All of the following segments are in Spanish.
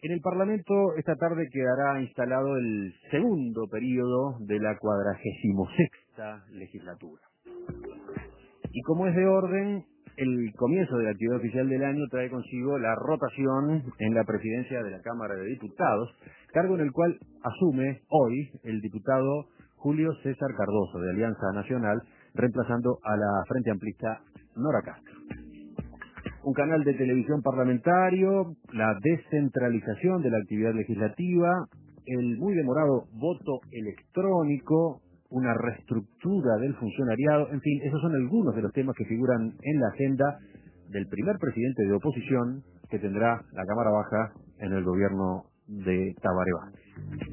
En el Parlamento esta tarde quedará instalado el segundo periodo de la 46ª legislatura. Y como es de orden, el comienzo de la actividad oficial del año trae consigo la rotación en la presidencia de la Cámara de Diputados, cargo en el cual asume hoy el diputado Julio César Cardoso, de Alianza Nacional, reemplazando a la Frente Amplista Nora Castro. Un canal de televisión parlamentario, la descentralización de la actividad legislativa, el muy demorado voto electrónico, una reestructura del funcionariado, en fin, esos son algunos de los temas que figuran en la agenda del primer presidente de oposición que tendrá la Cámara Baja en el gobierno de Tabaré Vázquez.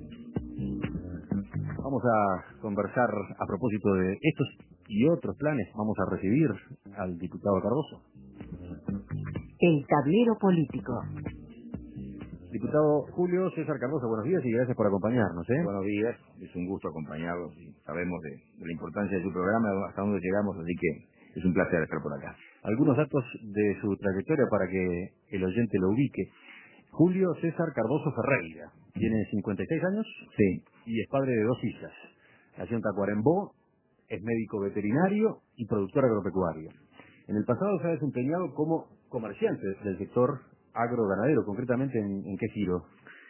Vamos a conversar a propósito de estos y otros planes. Vamos a recibir al diputado Cardoso. El tablero político. Diputado Julio César Cardoso, buenos días y gracias por acompañarnos. Buenos días, es un gusto acompañarlos y sabemos de la importancia de su programa, hasta dónde llegamos, así que es un placer estar por acá. Algunos datos de su trayectoria para que el oyente lo ubique. Julio César Cardoso Ferreira, tiene 56 años Sí. Y es padre de 2 hijas. Nació en Tacuarembó, es médico veterinario y productor agropecuario. En el pasado se ha desempeñado como comerciante del sector agroganadero, concretamente ¿en qué giro?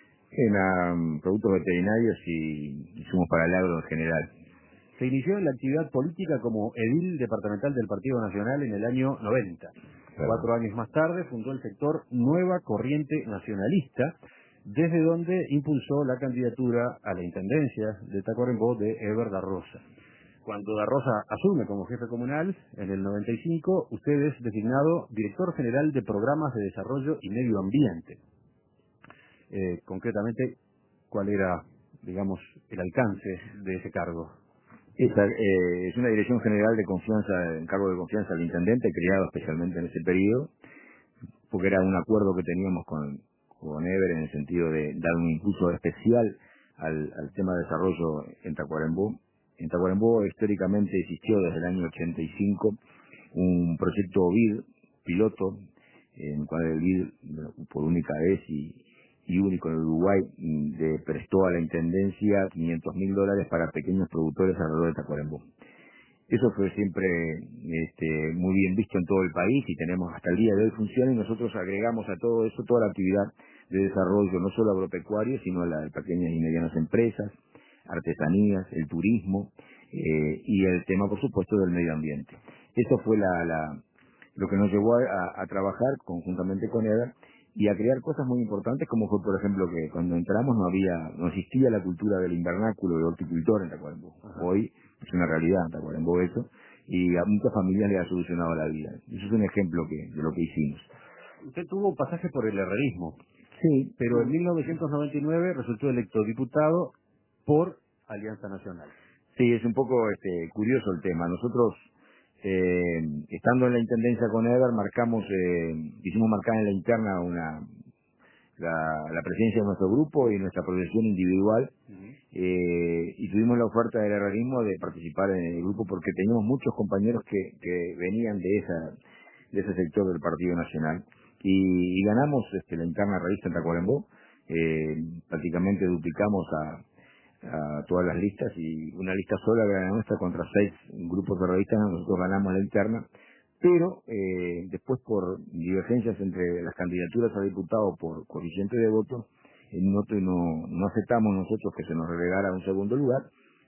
En productos veterinarios y insumos para el agro en general. Se inició en la actividad política como edil departamental del Partido Nacional en el año 90. Claro. 4 años más tarde fundó el sector Nueva Corriente Nacionalista, desde donde impulsó la candidatura a la intendencia de Tacuarembó de Eber da Rosa. Cuando da Rosa asume como jefe comunal, en el 95, usted es designado director general de Programas de Desarrollo y Medio Ambiente. Concretamente, ¿cuál era, digamos, el alcance de ese cargo? Esa, es una dirección general de confianza, en cargo de confianza al intendente, creado especialmente en ese periodo, porque era un acuerdo que teníamos con Eber en el sentido de dar un impulso especial al tema de desarrollo en Tacuarembó. En Tacuarembó históricamente existió desde el año 85 un proyecto BID, piloto, en el cual el BID, por única vez y único en Uruguay, prestó a la Intendencia $500.000 para pequeños productores alrededor de Tacuarembó. Eso fue siempre muy bien visto en todo el país y tenemos hasta el día de hoy funciona, y nosotros agregamos a todo eso toda la actividad de desarrollo, no solo agropecuario, sino la de pequeñas y medianas empresas, artesanías, el turismo y el tema, por supuesto, del medio ambiente. Eso fue lo que nos llevó a trabajar conjuntamente con Eber y a crear cosas muy importantes, como fue, por ejemplo, que cuando entramos no existía la cultura del invernáculo de horticultor en Tacuarembó. Hoy es una realidad en Tacuarembó eso, y a muchas familias le ha solucionado la vida. Eso es un ejemplo de lo que hicimos. Usted tuvo un pasaje por el herrerismo. Sí, pero en 1999 resultó electo diputado por Alianza Nacional. Sí, es un poco curioso el tema. Nosotros, estando en la intendencia con Eber, hicimos marcar en la interna la presidencia de nuestro grupo y nuestra proyección individual, y tuvimos la oferta del herrerismo de participar en el grupo porque teníamos muchos compañeros que venían de ese sector del Partido Nacional, y ganamos la interna revista en Tacuarembó. Prácticamente duplicamos a todas las listas, y una lista sola era la nuestra contra 6 grupos de revistas. Nosotros ganamos la interna, pero después, por divergencias entre las candidaturas a diputado por coeficiente de votos, no aceptamos nosotros que se nos relegara a un segundo lugar,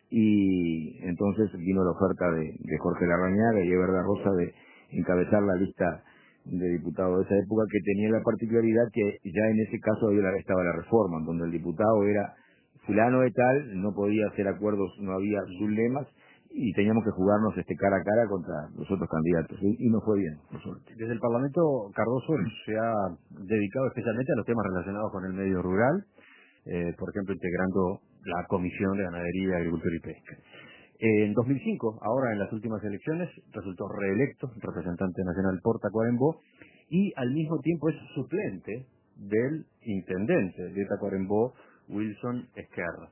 y entonces vino la oferta de Jorge Larrañaga y Eber da Rosa de encabezar la lista de diputados de esa época, que tenía la particularidad que ya en ese caso estaba la reforma, en donde el diputado era fulano de tal, no podía hacer acuerdos, no había sublemas, y teníamos que jugarnos cara a cara contra los otros candidatos, y nos fue bien, por suerte. Desde el Parlamento, Cardoso se ha dedicado especialmente a los temas relacionados con el medio rural, por ejemplo, integrando la Comisión de Ganadería, Agricultura y Pesca. En 2005, ahora en las últimas elecciones, resultó reelecto representante nacional por Tacuarembó, y al mismo tiempo es suplente del intendente de Tacuarembó, Wilson Esquerra.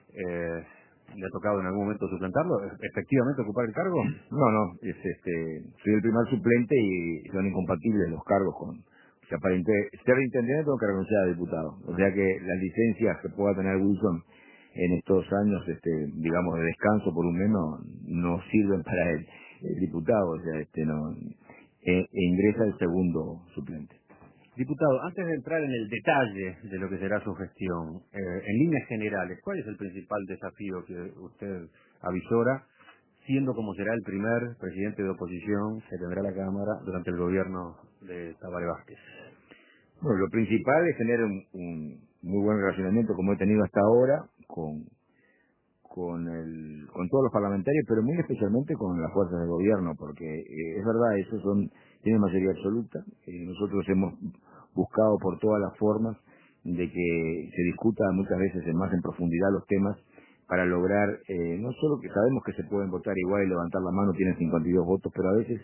¿Le ha tocado en algún momento suplantarlo? ¿Efectivamente ocupar el cargo? No, soy el primer suplente y son incompatibles los cargos O sea, para ser intendente tengo que renunciar a diputado. O sea que las licencias que pueda tener Wilson en estos años, digamos, de descanso por un mes no sirven para el diputado. O sea, no ingresa el segundo suplente. Diputado, antes de entrar en el detalle de lo que será su gestión, en líneas generales, ¿cuál es el principal desafío que usted avisora, siendo como será el primer presidente de oposición que tendrá la Cámara durante el gobierno de Tabaré Vázquez? Bueno, lo principal es tener un muy buen relacionamiento, como he tenido hasta ahora, con todos los parlamentarios, pero muy especialmente con las fuerzas de gobierno, porque es verdad, esos tienen mayoría absoluta. Nosotros hemos buscado por todas las formas de que se discuta muchas veces más en profundidad los temas para lograr, no solo que sabemos que se pueden votar igual y levantar la mano, tienen 52 votos, pero a veces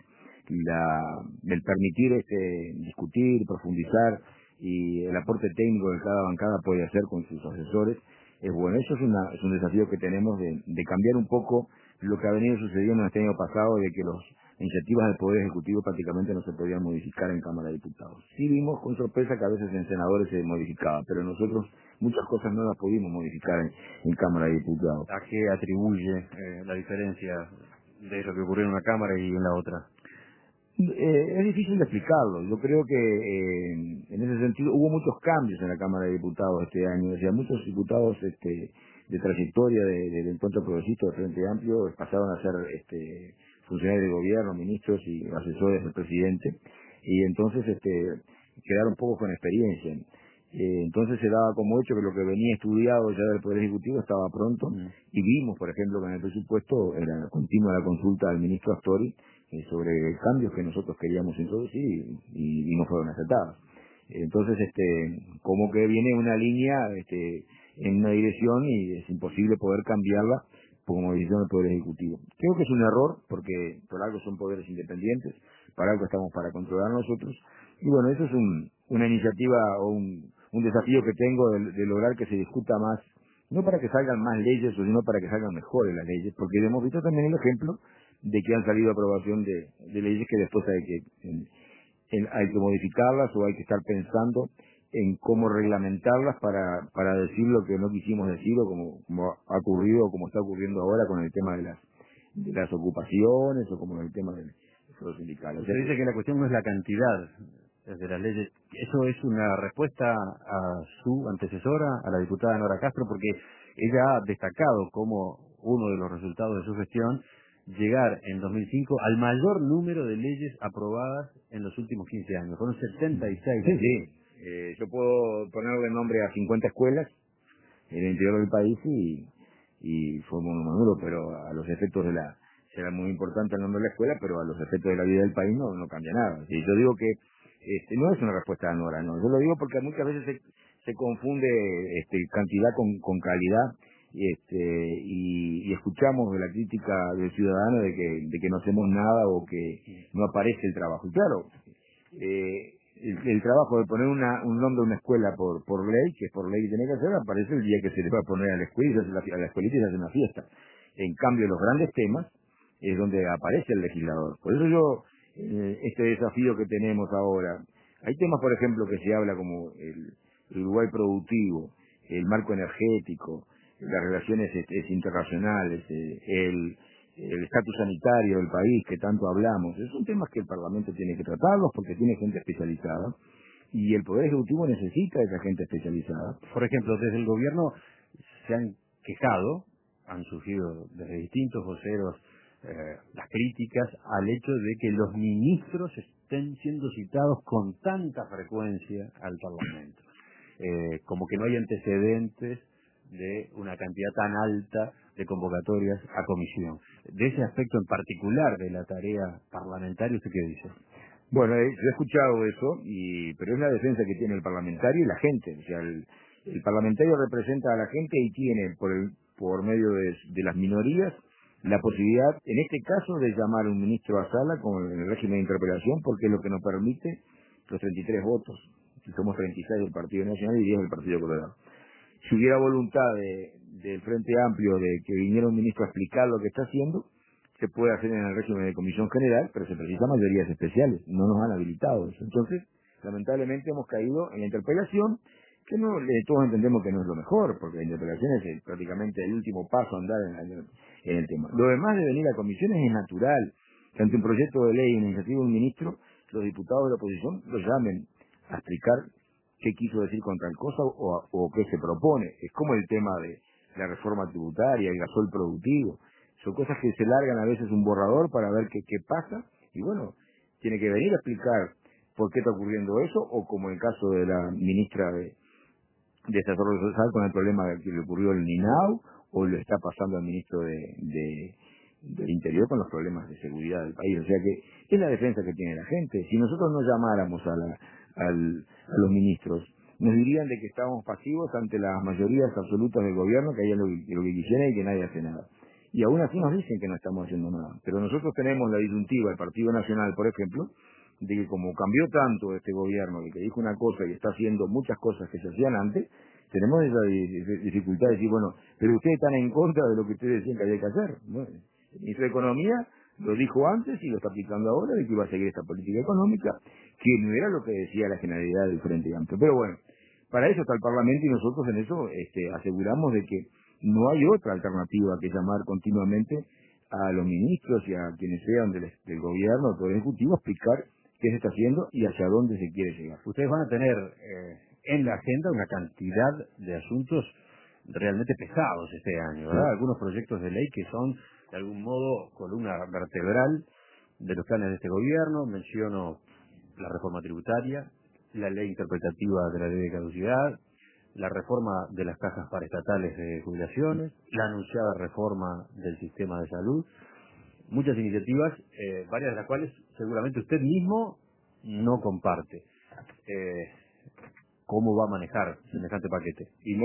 el permitir discutir, profundizar y el aporte técnico que cada bancada puede hacer con sus asesores es bueno. Eso es un desafío que tenemos de cambiar un poco lo que ha venido sucediendo en este año pasado, de que las iniciativas del Poder Ejecutivo prácticamente no se podían modificar en Cámara de Diputados. Sí vimos con sorpresa que a veces en senadores se modificaba, pero nosotros muchas cosas no las pudimos modificar en Cámara de Diputados. ¿A qué atribuye la diferencia de lo que ocurrió en una Cámara y en la otra? Es difícil de explicarlo. Yo creo que en ese sentido hubo muchos cambios en la Cámara de Diputados este año. O sea, muchos diputados de trayectoria del Encuentro Progresista del Frente Amplio pasaron a ser funcionarios de gobierno, ministros y asesores del presidente. Y entonces quedaron pocos con experiencia. Entonces se daba como hecho que lo que venía estudiado ya del Poder Ejecutivo estaba pronto. Y vimos, por ejemplo, que en el presupuesto era continua la consulta al ministro Astori sobre cambios que nosotros queríamos introducir y no fueron aceptados. Entonces, como que viene una línea en una dirección y es imposible poder cambiarla como decisión del Poder Ejecutivo. Creo que es un error porque por algo son poderes independientes, para algo estamos para controlar nosotros. Y bueno, eso es una iniciativa o un desafío que tengo de lograr que se discuta más, no para que salgan más leyes, sino para que salgan mejores las leyes, porque hemos visto también el ejemplo de que han salido aprobación de leyes que después hay que modificarlas o hay que estar pensando en cómo reglamentarlas para decir lo que no quisimos decir o como ha ocurrido o como está ocurriendo ahora con el tema de las ocupaciones o como el tema de los sindicales. Usted dice que la cuestión no es la cantidad de las leyes. ¿Eso es una respuesta a su antecesora, a la diputada Nora Castro? Porque ella ha destacado como uno de los resultados de su gestión llegar en 2005 al mayor número de leyes aprobadas en los últimos 15 años. Fueron 76. Sí. Yo puedo ponerle nombre a 50 escuelas en el interior del país y fue un número, pero a los efectos será muy importante el nombre de la escuela, pero a los efectos de la vida del país no cambia nada. Sí, yo digo que no es una respuesta a Nora, no. Yo lo digo porque muchas veces se confunde cantidad con calidad y escuchamos de la crítica del ciudadano de que no hacemos nada o que no aparece el trabajo. Y claro, el trabajo de poner un nombre a una escuela por ley, que es por ley que tiene que hacer, aparece el día que se le va a poner a la escuela a la escuelita y se hace una fiesta. En cambio, los grandes temas es donde aparece el legislador. Por eso yo, este desafío que tenemos ahora, hay temas, por ejemplo, que se habla como el Uruguay productivo, el marco energético, las relaciones internacionales, el estatus sanitario del país que tanto hablamos. Esos son temas que el Parlamento tiene que tratarlos porque tiene gente especializada y el Poder Ejecutivo necesita esa gente especializada. Por ejemplo, desde el gobierno se han quejado, han surgido desde distintos voceros las críticas al hecho de que los ministros estén siendo citados con tanta frecuencia al Parlamento. Como que no hay antecedentes de una cantidad tan alta de convocatorias a comisión. De ese aspecto en particular de la tarea parlamentaria, ¿usted qué dice? Bueno, yo he escuchado eso, pero es la defensa que tiene el parlamentario y la gente. O sea, el parlamentario representa a la gente y tiene, por medio de las minorías, la posibilidad, en este caso, de llamar a un ministro a sala con el régimen de interpelación, porque es lo que nos permite los 33 votos. Si somos 36 del Partido Nacional y 10 del Partido Colorado. Si hubiera voluntad del Frente Amplio de que viniera un ministro a explicar lo que está haciendo, se puede hacer en el régimen de comisión general, pero se precisan mayorías especiales, no nos han habilitado eso. Entonces, lamentablemente hemos caído en la interpelación, que no todos entendemos que no es lo mejor, porque la interpelación es prácticamente el último paso a andar en el tema. Lo demás de venir a comisiones es natural, que ante un proyecto de ley, una iniciativa de un ministro, los diputados de la oposición lo llamen a explicar qué quiso decir con tal cosa o qué se propone. Es como el tema de la reforma tributaria, el gasol productivo. Son cosas que se largan a veces un borrador para ver qué pasa, y bueno, tiene que venir a explicar por qué está ocurriendo eso, o como en el caso de la ministra de Desarrollo Social con el problema que le ocurrió al NINAU, o le está pasando al ministro del Interior con los problemas de seguridad del país. O sea que es la defensa que tiene la gente. Si nosotros no llamáramos a los ministros, nos dirían de que estábamos pasivos ante las mayorías absolutas del gobierno, que harían lo que quisieran y que nadie hace nada. Y aún así nos dicen que no estamos haciendo nada. Pero nosotros tenemos la disyuntiva, el Partido Nacional, por ejemplo, de que como cambió tanto este gobierno, de que dijo una cosa y está haciendo muchas cosas que se hacían antes, tenemos esa dificultad de decir, bueno, pero ustedes están en contra de lo que ustedes decían que había que hacer, ¿no? El ministro de Economía lo dijo antes y lo está aplicando ahora, de que iba a seguir esta política económica, que no era lo que decía la generalidad del Frente Amplio. Pero bueno, para eso está el Parlamento, y nosotros en eso aseguramos de que no hay otra alternativa que llamar continuamente a los ministros y a quienes sean del gobierno, del Poder Ejecutivo, a explicar qué se está haciendo y hacia dónde se quiere llegar. Ustedes van a tener en la agenda una cantidad de asuntos realmente pesados este año, ¿verdad? Sí. Algunos proyectos de ley que son, de algún modo, columna vertebral de los planes de este gobierno. Menciono la reforma tributaria, la ley interpretativa de la ley de caducidad, la reforma de las cajas paraestatales de jubilaciones, la anunciada reforma del sistema de salud. Muchas iniciativas, varias de las cuales seguramente usted mismo no comparte. ¿Cómo va a manejar semejante paquete? Y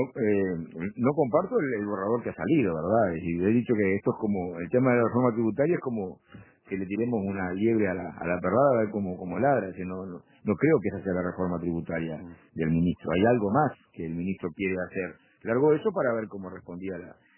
no comparto el borrador que ha salido, ¿verdad? Y he dicho que esto es como, el tema de la reforma tributaria es como que le tiremos una liebre a la perrada a ver cómo ladra. No creo que esa sea la reforma tributaria del ministro. Hay algo más que el ministro quiere hacer. Largo eso para ver cómo respondía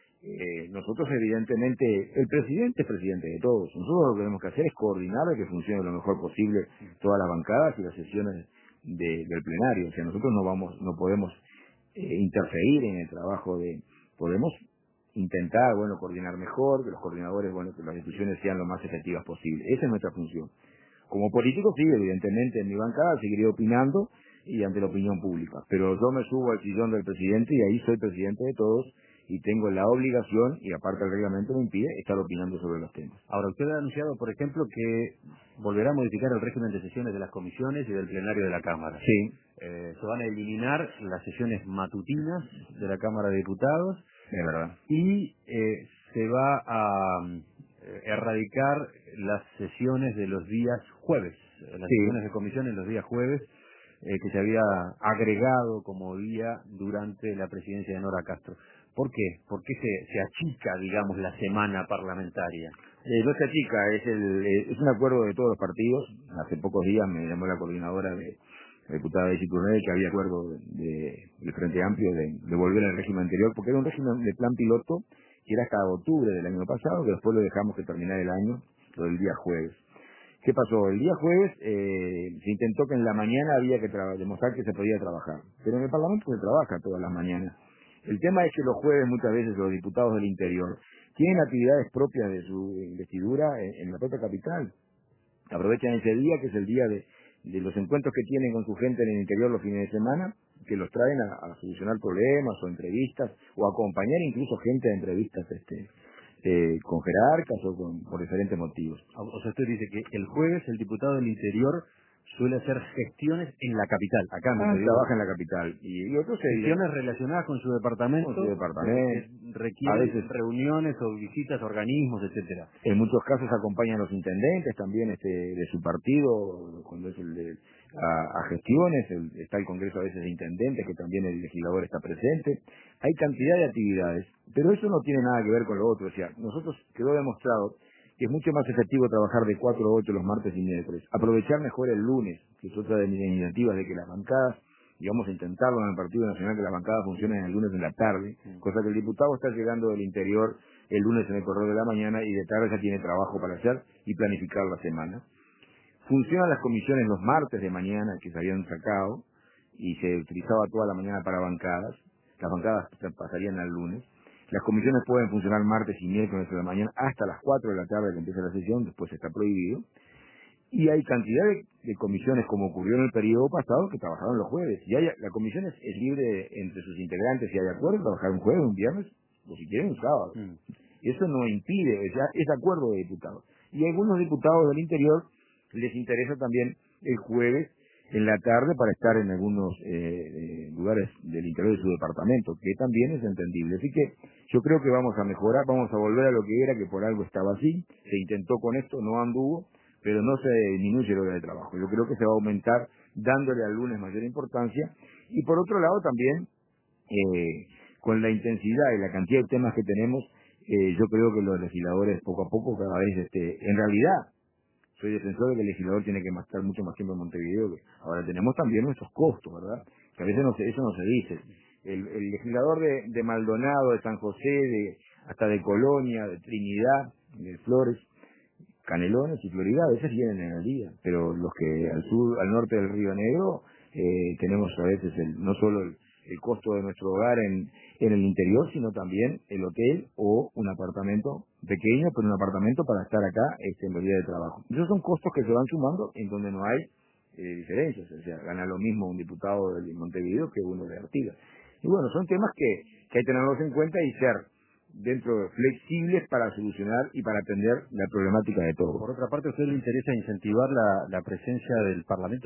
nosotros evidentemente, el presidente es presidente de todos. Nosotros lo que tenemos que hacer es coordinar de que funcione lo mejor posible todas las bancadas y las sesiones del plenario. O sea, nosotros no podemos interferir en el trabajo podemos intentar, coordinar mejor, que los coordinadores, que las discusiones sean lo más efectivas posible. Esa es nuestra función. Como político, sí, evidentemente en mi bancada seguiré opinando y ante la opinión pública. Pero yo me subo al sillón del presidente y ahí soy presidente de todos y tengo la obligación, y aparte el reglamento me impide, estar opinando sobre los temas. Ahora, usted ha anunciado, por ejemplo, que volverá a modificar el régimen de sesiones de las comisiones y del plenario de la Cámara. Sí. Se van a eliminar las sesiones matutinas de la Cámara de Diputados. Es verdad. Y se va a erradicar las sesiones de los días jueves, las sesiones de comisiones los días jueves, que se había agregado como día durante la presidencia de Nora Castro. ¿Por qué? ¿Por qué se achica, digamos, la semana parlamentaria? No se achica, es un acuerdo de todos los partidos. Hace pocos días me llamó la coordinadora la diputada de Turnell, que había acuerdo del Frente Amplio de volver al régimen anterior, porque era un régimen de plan piloto que era hasta octubre del año pasado, que después lo dejamos que terminara el año, lo del día jueves. ¿Qué pasó? El día jueves se intentó que en la mañana había que demostrar que se podía trabajar, pero en el Parlamento se trabaja todas las mañanas. El tema es que los jueves muchas veces los diputados del interior tienen actividades propias de su investidura en la propia capital. Aprovechan ese día, que es el día de los encuentros que tienen con su gente en el interior los fines de semana, que los traen a solucionar problemas o entrevistas, o acompañar incluso gente a entrevistas con jerarcas o por diferentes motivos. O sea, usted dice que el jueves el diputado del interior suele hacer gestiones en la capital, acá en Montevideo. Trabaja en la capital. Y otros gestiones relacionadas con su departamento. Con su departamento. Requieren a veces reuniones o visitas a organismos, etcétera. En muchos casos acompañan a los intendentes también de su partido, cuando es a gestiones, está el Congreso a veces de Intendentes, que también el legislador está presente. Hay cantidad de actividades, pero eso no tiene nada que ver con lo otro. O sea, nosotros quedó demostrado que es mucho más efectivo trabajar de 4 a 8 los martes y miércoles. Aprovechar mejor el lunes, que es otra de mis iniciativas, de que las bancadas, digamos, intentarlo en el Partido Nacional, que las bancadas funcionen el lunes en la tarde, cosa que el diputado está llegando del interior el lunes en el correo de la mañana y de tarde ya tiene trabajo para hacer y planificar la semana. Funcionan las comisiones los martes de mañana que se habían sacado y se utilizaba toda la mañana para bancadas. Las bancadas pasarían al lunes. Las comisiones pueden funcionar martes y miércoles de la mañana hasta las 4 de la tarde que empieza la sesión, después está prohibido. Y hay cantidad de comisiones, como ocurrió en el periodo pasado, que trabajaron los jueves. Y la comisión es libre entre sus integrantes, si hay acuerdo, trabajar un jueves, un viernes, o si quieren un sábado. Eso no impide, es acuerdo de diputados. Y a algunos diputados del interior les interesa también el jueves en la tarde para estar en algunos lugares del interior de su departamento, que también es entendible. Así que yo creo que vamos a mejorar, vamos a volver a lo que era, que por algo estaba así, se intentó con esto, no anduvo, pero no se disminuye la hora de trabajo. Yo creo que se va a aumentar dándole al lunes mayor importancia. Y por otro lado también, con la intensidad y la cantidad de temas que tenemos, yo creo que los legisladores poco a poco cada vez, en realidad, soy defensor de que el legislador tiene que estar mucho más tiempo en Montevideo. Ahora tenemos también nuestros costos, ¿verdad? Que a veces eso no se dice. El legislador de Maldonado, de San José, hasta de Colonia, de Trinidad, de Flores, Canelones y Florida, a veces vienen en el día, pero los que al norte del Río Negro, tenemos a veces no solo el costo de nuestro hogar en el interior, sino también el hotel o un apartamento pequeño, pero un apartamento para estar acá en el día de trabajo. Esos son costos que se van sumando en donde no hay diferencias, o sea, gana lo mismo un diputado de Montevideo que uno de Artigas. Y bueno, son temas que hay que tenerlos en cuenta y ser flexibles para solucionar y para atender la problemática de todos. Por otra parte, a usted le interesa incentivar la presencia del Parlamento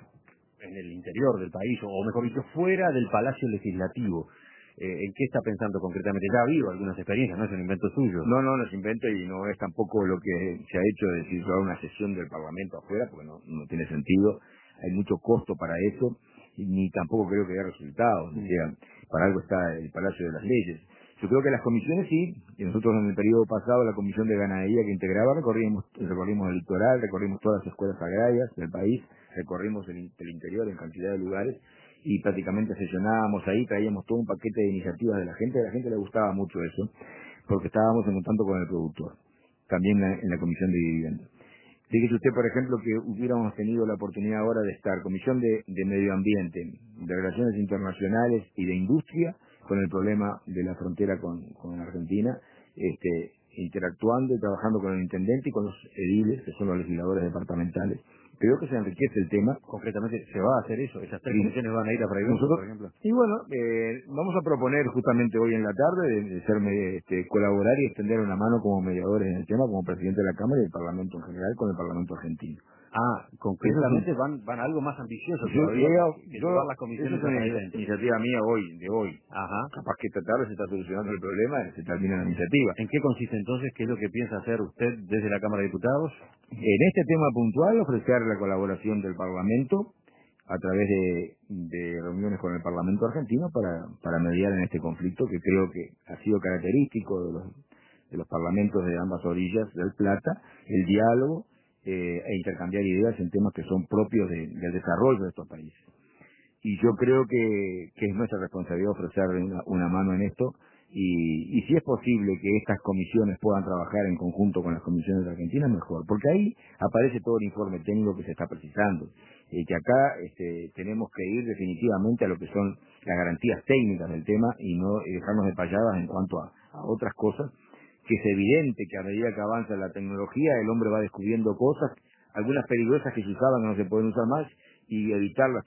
en el interior del país, o mejor dicho, fuera del Palacio Legislativo. ¿En qué está pensando concretamente? Ya ha habido algunas experiencias, no es un invento suyo. No es invento y no es tampoco lo que se ha hecho de decir una sesión del Parlamento afuera, porque no tiene sentido. Hay mucho costo para eso, ni tampoco creo que haya resultados. O sea, para algo está el Palacio de las Leyes. Yo creo que las comisiones sí, y nosotros en el periodo pasado, la comisión de ganadería que integraba, recorrimos el litoral, recorrimos todas las escuelas agrarias del país, recorrimos el interior en cantidad de lugares, y prácticamente sesionábamos ahí, traíamos todo un paquete de iniciativas de la gente. A la gente le gustaba mucho eso, porque estábamos en contacto con el productor, también en la comisión de vivienda. Fíjese usted, por ejemplo, que hubiéramos tenido la oportunidad ahora de estar comisión de medio ambiente, de relaciones internacionales y de industria, con el problema de la frontera con Argentina, interactuando y trabajando con el intendente y con los ediles, que son los legisladores departamentales. Creo que se enriquece el tema. Concretamente, ¿se va a hacer eso? ¿Esas tres comisiones van a ir a Fraidoso, por ejemplo? Y bueno, vamos a proponer justamente hoy en la tarde de colaborar y extender una mano como mediadores en el tema, como presidente de la Cámara y del Parlamento en general, con el Parlamento argentino. Concretamente van a algo más ambicioso todavía, que llevar las comisiones a frente. Iniciativa mía de hoy. Ajá. Capaz que esta tarde se está solucionando el problema y se termina la iniciativa. ¿En qué consiste entonces? ¿Qué es lo que piensa hacer usted desde la Cámara de Diputados? En este tema puntual, ofrecer la colaboración del Parlamento a través de reuniones con el Parlamento argentino para mediar en este conflicto que creo que ha sido característico de los parlamentos de ambas orillas del Plata, el diálogo e intercambiar ideas en temas que son propios del desarrollo de estos países. Y yo creo que es nuestra responsabilidad ofrecer una mano en esto, y si es posible que estas comisiones puedan trabajar en conjunto con las comisiones de Argentina, mejor, porque ahí aparece todo el informe técnico que se está precisando, que acá tenemos que ir definitivamente a lo que son las garantías técnicas del tema y no dejarnos de payadas en cuanto a otras cosas, que es evidente que a medida que avanza la tecnología el hombre va descubriendo cosas, algunas peligrosas que se usaban que no se pueden usar más, y evitarlas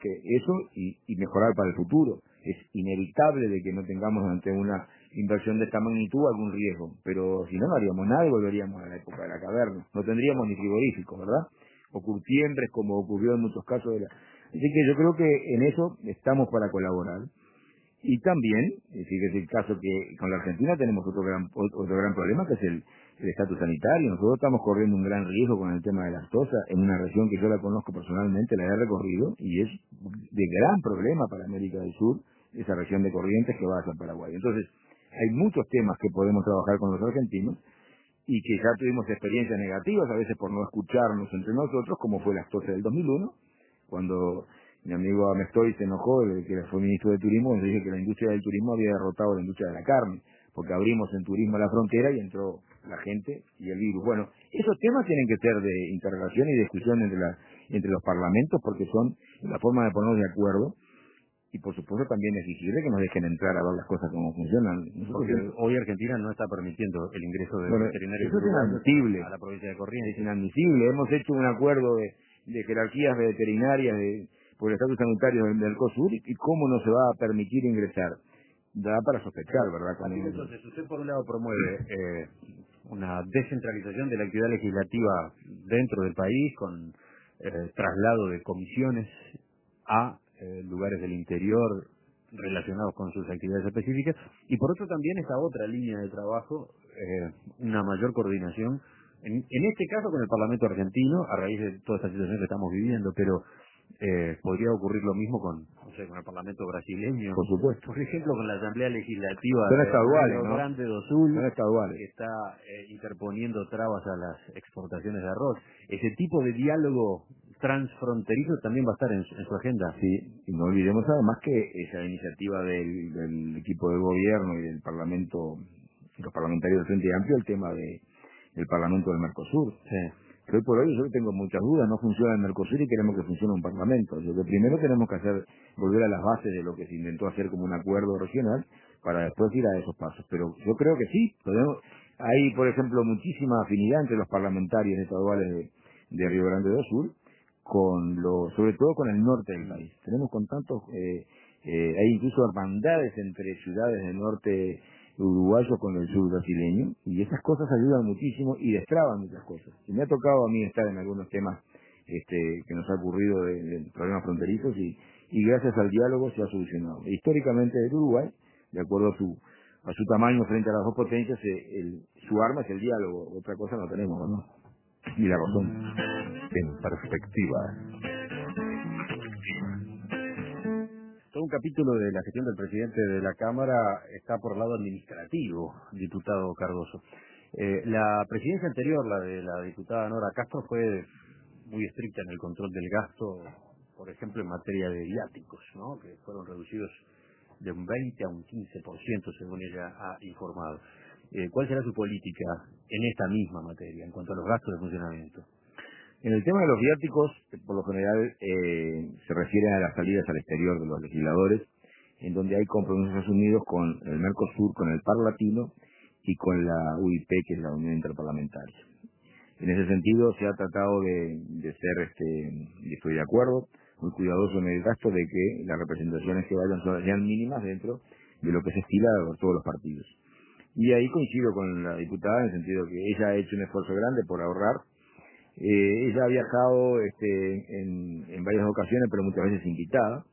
y mejorar para el futuro. Es inevitable de que no tengamos ante una inversión de esta magnitud algún riesgo, pero si no, no haríamos nada y volveríamos a la época de la caverna. No tendríamos ni frigoríficos, ¿verdad? O curtiembres, como ocurrió en muchos casos. Así que yo creo que en eso estamos para colaborar. Y también, fíjese el caso que con la Argentina tenemos otro gran problema, que es el estatus sanitario. Nosotros estamos corriendo un gran riesgo con el tema de las tosas en una región que yo la conozco personalmente, la he recorrido, y es de gran problema para América del Sur, esa región de Corrientes que va hacia Paraguay. Entonces, hay muchos temas que podemos trabajar con los argentinos, y que ya tuvimos experiencias negativas, a veces por no escucharnos entre nosotros, como fue las tosas del 2001, cuando mi amigo Amestoy se enojó, que fue ministro de Turismo, y dije que la industria del turismo había derrotado a la industria de la carne, porque abrimos en turismo la frontera y entró la gente y el virus. Bueno, esos temas tienen que ser de interrelación y discusión entre los parlamentos, porque son la forma de ponernos de acuerdo, y por supuesto también exigirle que nos dejen entrar a ver las cosas cómo funcionan. Porque hoy Argentina no está permitiendo el ingreso de veterinarios eso es inadmisible a la provincia de Corrientes. Es inadmisible. Hemos hecho un acuerdo de jerarquías veterinarias por el estatus sanitario del Mercosur, y cómo no se va a permitir ingresar. Da para sospechar, ¿verdad? Entonces, usted por un lado promueve una descentralización de la actividad legislativa dentro del país, con traslado de comisiones a lugares del interior relacionados con sus actividades específicas, y por otro también esta otra línea de trabajo, una mayor coordinación, en este caso con el Parlamento argentino, a raíz de toda esta situación que estamos viviendo, pero podría ocurrir lo mismo con, no sé, con el Parlamento brasileño, por supuesto, por ejemplo con la Asamblea Legislativa son de estaduales, Rio ¿no? Grande do Sul, Son estaduales, que está interponiendo trabas a las exportaciones de arroz. Ese tipo de diálogo transfronterizo también va a estar en su agenda. Sí, y no olvidemos además que esa iniciativa del equipo de gobierno y del Parlamento, los parlamentarios del Frente Amplio, el tema del Parlamento del Mercosur. Sí. Que hoy por hoy yo tengo muchas dudas, no funciona el Mercosur y queremos que funcione un Parlamento. Lo que primero tenemos que hacer, volver a las bases de lo que se intentó hacer como un acuerdo regional, para después ir a esos pasos. Pero yo creo que sí, hay por ejemplo muchísima afinidad entre los parlamentarios estaduales de Río Grande do Sul, sobre todo con el norte del país. Tenemos con tantos, hay incluso hermandades entre ciudades del norte uruguayo con el sur brasileño, y esas cosas ayudan muchísimo y destraban muchas cosas. Y me ha tocado a mí estar en algunos temas que nos ha ocurrido de problemas fronterizos, y gracias al diálogo se ha solucionado. Históricamente el Uruguay, de acuerdo a su tamaño frente a las dos potencias, su arma es el diálogo, otra cosa no tenemos, ¿no? Y la razón. En perspectiva. Todo un capítulo de la gestión del presidente de la Cámara está por el lado administrativo, diputado Cardoso. La presidencia anterior, la de la diputada Nora Castro, fue muy estricta en el control del gasto, por ejemplo, en materia de viáticos, ¿no? Que fueron reducidos de un 20 a un 15%, según ella ha informado. ¿Cuál será su política en esta misma materia, en cuanto a los gastos de funcionamiento? En el tema de los viáticos, por lo general se refieren a las salidas al exterior de los legisladores, en donde hay compromisos asumidos con el Mercosur, con el Parlatino y con la UIP, que es la Unión Interparlamentaria. En ese sentido se ha tratado de ser, y estoy de acuerdo, muy cuidadoso en el gasto de que las representaciones que vayan sean mínimas dentro de lo que se estila por todos los partidos. Y ahí coincido con la diputada en el sentido que ella ha hecho un esfuerzo grande por ahorrar. Ella ha viajado en varias ocasiones, pero muchas veces invitada,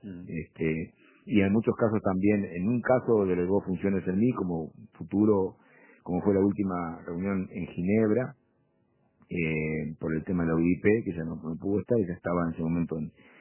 y en muchos casos también, en un caso delegó funciones en mí como fue la última reunión en Ginebra, por el tema de la UIP, que ya no pudo estar, ella estaba en ese momento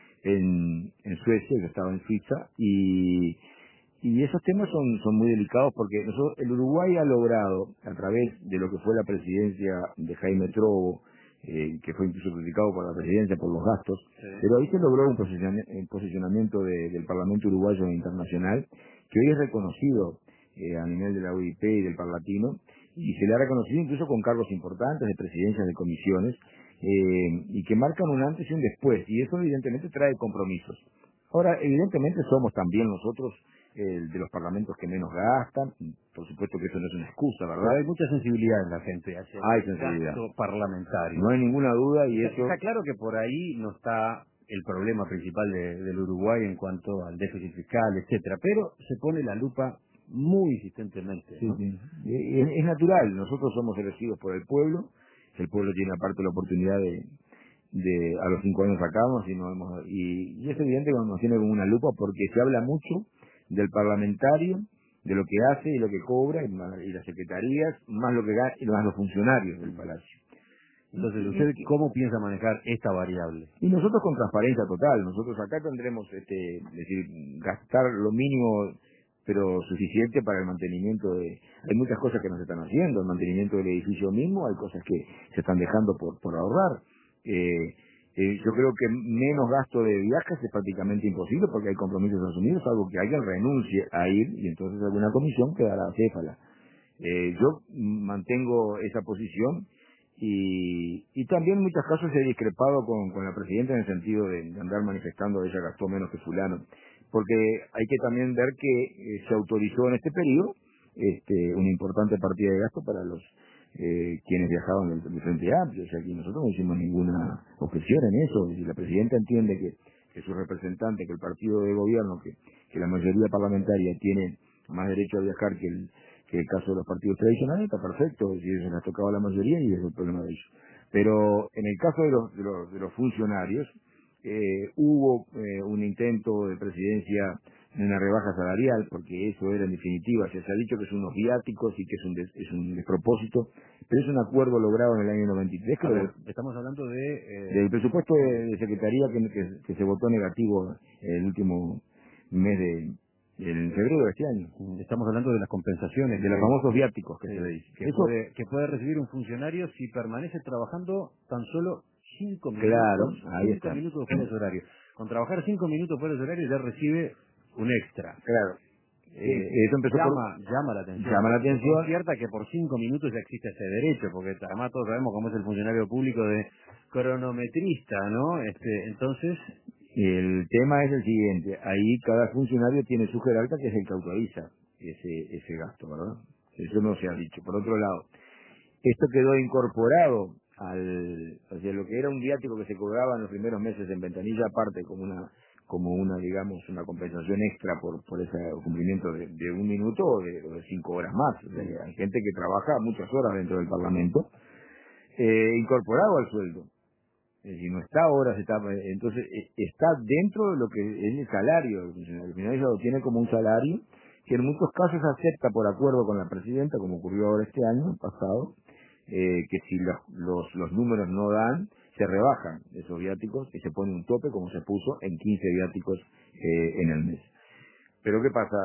en Suecia, yo estaba en Suiza, y esos temas son muy delicados, porque el Uruguay ha logrado, a través de lo que fue la presidencia de Jaime Trovo, que fue incluso criticado por la presidencia por los gastos, sí, pero ahí se logró un posicionamiento del Parlamento uruguayo e internacional, que hoy es reconocido a nivel de la UIP y del Parlatino, y se le ha reconocido incluso con cargos importantes de presidencias de comisiones, y que marcan un antes y un después, y eso evidentemente trae compromisos. Ahora, evidentemente somos también nosotros de los parlamentos que menos gastan, por supuesto que eso no es una excusa, ¿verdad? Pero hay mucha sensibilidad en la gente hacia el gasto parlamentario. No hay ninguna duda, y está claro que por ahí no está el problema principal del Uruguay en cuanto al déficit fiscal, etcétera, pero se pone la lupa muy insistentemente, ¿no? Sí. Es natural, nosotros somos elegidos por el pueblo tiene aparte la oportunidad a los 5 años sacamos y es evidente que nos tiene como una lupa, porque se habla mucho del parlamentario, de lo que hace y lo que cobra, y las secretarías, más lo que gana, y más los funcionarios del Palacio. Entonces, ¿usted cómo piensa manejar esta variable? Y nosotros con transparencia total. Nosotros acá tendremos, gastar lo mínimo pero suficiente para el mantenimiento hay muchas cosas que no se están haciendo, el mantenimiento del edificio mismo, hay cosas que se están dejando por ahorrar. Yo creo que menos gasto de viajes es prácticamente imposible, porque hay compromisos asumidos, algo que alguien renuncie a ir, y entonces alguna comisión quedará acéfala. Yo mantengo esa posición y también en muchos casos he discrepado con la presidenta en el sentido de andar manifestando ella gastó menos que fulano, porque hay que también ver que se autorizó en este periodo una importante partida de gasto para los quienes viajaban del Frente Amplio. O sea, aquí nosotros no hicimos ninguna objeción en eso. Y si la presidenta entiende que su representante, que el partido de gobierno, que la mayoría parlamentaria tiene más derecho a viajar que el caso de los partidos tradicionales, está perfecto. Si eso les ha tocado a la mayoría y es el problema de ellos. Pero en el caso de los funcionarios, hubo un intento de presidencia de una rebaja salarial, porque eso era en definitiva, se ha dicho que son unos viáticos y que es un despropósito, pero es un acuerdo logrado en el año 93. A ver, estamos hablando Del presupuesto de Secretaría que se votó negativo el último mes en febrero de este año. Estamos hablando de las compensaciones, de los famosos viáticos que se le dice. Que puede recibir un funcionario si permanece trabajando tan solo 5 minutos, claro, ahí 5 está. minutos fuera de su horario. Con trabajar 5 minutos fuera de su horario ya recibe un extra. Claro. Eso empezó llama la atención. Llama la atención. Es cierta que por 5 minutos ya existe ese derecho, porque además todos sabemos cómo es el funcionario público de cronometrista, ¿no? Entonces... El tema es el siguiente, ahí cada funcionario tiene su jerarca que es el que autoriza ese gasto, ¿verdad? Eso no se ha dicho. Por otro lado, esto quedó incorporado o sea, lo que era un viático que se cobraba en los primeros meses en ventanilla aparte como una digamos, una compensación extra por ese cumplimiento de 1 minuto o de 5 horas más. O sea, hay gente que trabaja muchas horas dentro del Parlamento, incorporado al sueldo. Si no está ahora, entonces está dentro de lo que es el salario del funcionario. El funcionario lo tiene como un salario que en muchos casos acepta por acuerdo con la presidenta, como ocurrió ahora este año pasado, que si los números no dan, se rebajan esos viáticos y se pone un tope, como se puso, en 15 viáticos en el mes. Pero ¿qué pasa?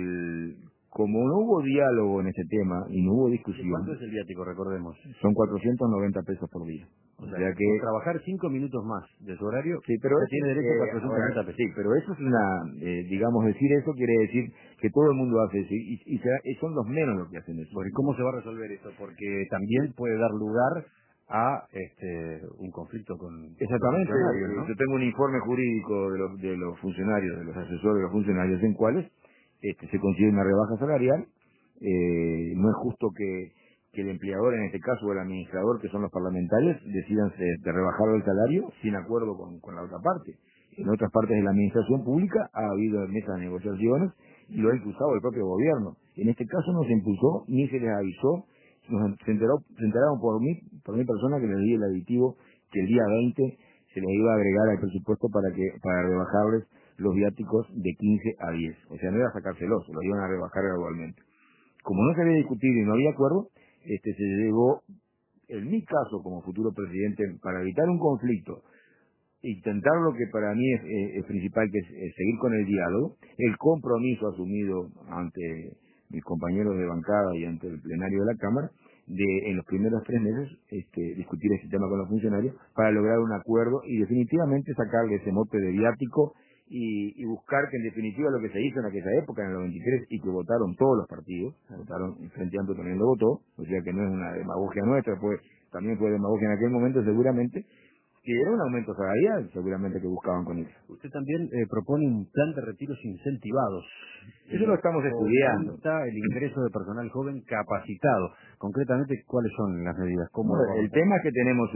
Como no hubo diálogo en este tema y no hubo discusión... ¿Cuánto es el viático, recordemos? Son 490 pesos por día. O sea que trabajar 5 minutos más de su horario, sí, pero tiene derecho a 490 pesos. Sí, pero eso es digamos, decir eso quiere decir que todo el mundo hace eso y son los menos los que hacen eso. ¿Y cómo se va a resolver eso? Porque también puede dar lugar a un conflicto con... Exactamente, ¿no? Yo tengo un informe jurídico de los funcionarios, de los asesores de los funcionarios, en cuales se consigue una rebaja salarial. No es justo que el empleador, en este caso, o el administrador, que son los parlamentarios, decidan de rebajar el salario sin acuerdo con la otra parte. En otras partes de la administración pública ha habido mesas de negociaciones y lo ha impulsado el propio gobierno. En este caso no se impulsó ni se les avisó. Se enteraron por mi persona que les di el aditivo que el día 20 se les iba a agregar al presupuesto para rebajarles los viáticos de 15 a 10. O sea, no iba a sacárselos, los iban a rebajar gradualmente. Como no se había discutido y no había acuerdo, se llegó, en mi caso como futuro presidente, para evitar un conflicto, intentar lo que para mí es principal, que es seguir con el diálogo, el compromiso asumido ante mis compañeros de bancada y ante el plenario de la Cámara, de en los primeros 3 meses discutir este tema con los funcionarios para lograr un acuerdo y definitivamente sacarle ese mote de viático y buscar que en definitiva lo que se hizo en aquella época, en el 93, y que votaron todos los partidos, votaron, el Frente Amplio también lo votó, o sea que no es una demagogia nuestra, también fue demagogia en aquel momento seguramente, que era un aumento salarial seguramente que buscaban con eso. Usted también propone un plan de retiros incentivados. Eso lo estamos estudiando. Está el ingreso de personal joven capacitado. Concretamente, ¿cuáles son las medidas? El tema es que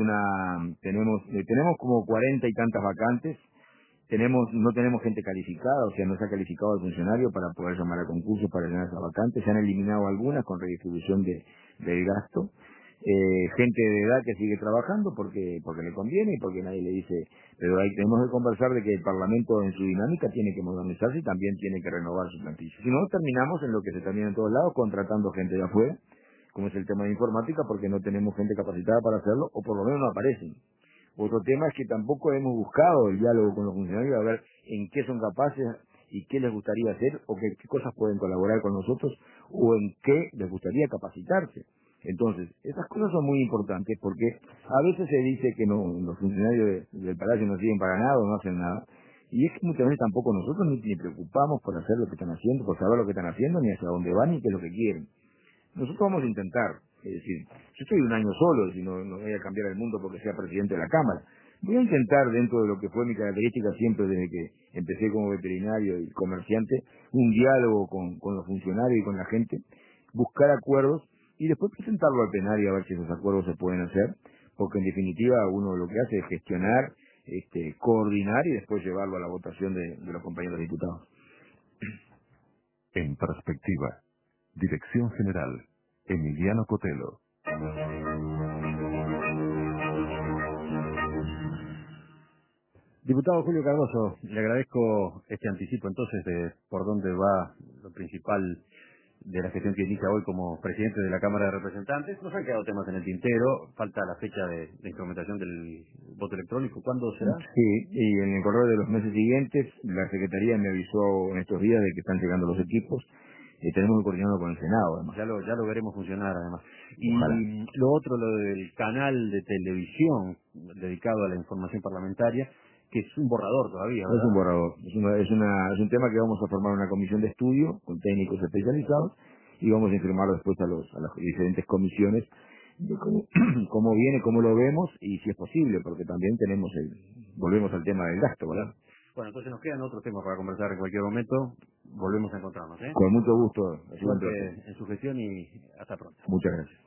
tenemos como 40 y tantas vacantes. No tenemos gente calificada, o sea, no se ha calificado al funcionario para poder llamar a concursos para llenar esas vacantes. Se han eliminado algunas con redistribución del gasto. Gente de edad que sigue trabajando porque le conviene y porque nadie le dice, pero tenemos que conversar de que el Parlamento en su dinámica tiene que modernizarse y también tiene que renovar su plantilla. Si no, terminamos en lo que se termina en todos lados, contratando gente de afuera, como es el tema de informática, porque no tenemos gente capacitada para hacerlo, o por lo menos no aparecen. Otro tema es que tampoco hemos buscado el diálogo con los funcionarios a ver en qué son capaces y qué les gustaría hacer, o qué cosas pueden colaborar con nosotros, o en qué les gustaría capacitarse. Entonces, esas cosas son muy importantes porque a veces se dice que los funcionarios del Palacio no sirven para nada o no hacen nada. Y es que muchas veces tampoco nosotros ni preocupamos por hacer lo que están haciendo, por saber lo que están haciendo, ni hacia dónde van, ni qué es lo que quieren. Nosotros vamos a intentar, es decir, yo estoy un año solo, si no voy a cambiar el mundo porque sea presidente de la Cámara. Voy a intentar, dentro de lo que fue mi característica siempre desde que empecé como veterinario y comerciante, un diálogo con los funcionarios y con la gente, buscar acuerdos y después presentarlo al plenario a ver si esos acuerdos se pueden hacer, porque en definitiva uno lo que hace es gestionar, coordinar y después llevarlo a la votación de los compañeros diputados. En perspectiva. Dirección General, Emiliano Cotelo. Diputado Julio Cardoso, le agradezco este anticipo entonces de por dónde va lo principal de la gestión que inicia hoy como presidente de la Cámara de Representantes. Nos han quedado temas en el tintero, falta la fecha de implementación del voto electrónico. ¿Cuándo será? Sí, y en el correo de los meses siguientes, la Secretaría me avisó en estos días de que están llegando los equipos. Tenemos que coordinarlo con el Senado, además. Ya lo veremos funcionar, además. Ojalá. Y lo otro, lo del canal de televisión dedicado a la información parlamentaria, que es un borrador todavía, ¿verdad? Es un borrador. Es un tema que vamos a formar una comisión de estudio con técnicos especializados y vamos a informarlo después a las diferentes comisiones de cómo viene, cómo lo vemos y si es posible, porque también volvemos al tema del gasto, ¿verdad? Bueno, entonces nos quedan otros temas para conversar en cualquier momento. Volvemos a encontrarnos, ¿eh? Con mucho gusto. Suerte en su gestión y hasta pronto. Muchas gracias.